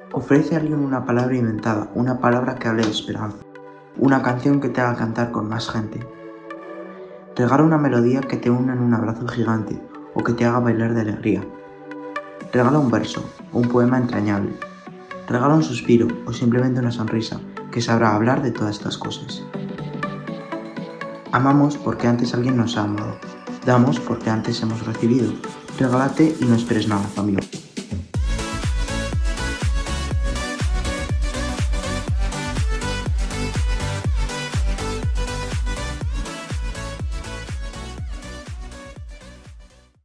Ofrece a alguien una palabra inventada, una palabra que hable de esperanza, una canción que te haga cantar con más gente. Regala una melodía que te una en un abrazo gigante o que te haga bailar de alegría. Regala un verso o un poema entrañable. Regala un suspiro o simplemente una sonrisa que sabrá hablar de todas estas cosas. Amamos porque antes alguien nos ha amado. Damos porque antes hemos recibido. Regálate y no esperes nada, familia.